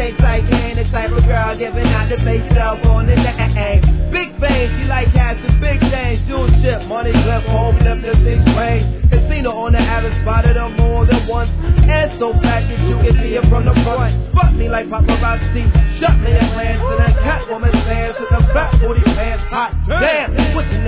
things like hand, the type of girl giving out the face cell phone and big fame, she like cats and big things. Jewel ship, money clip, home flip, the big swing. Casino on the average, spotted her more than once. And so fat that you can see it from the front. Fuck me like paparazzi, shut me at glance. And then Catwoman stands with the fat booty pants hot. Damn, what's the name?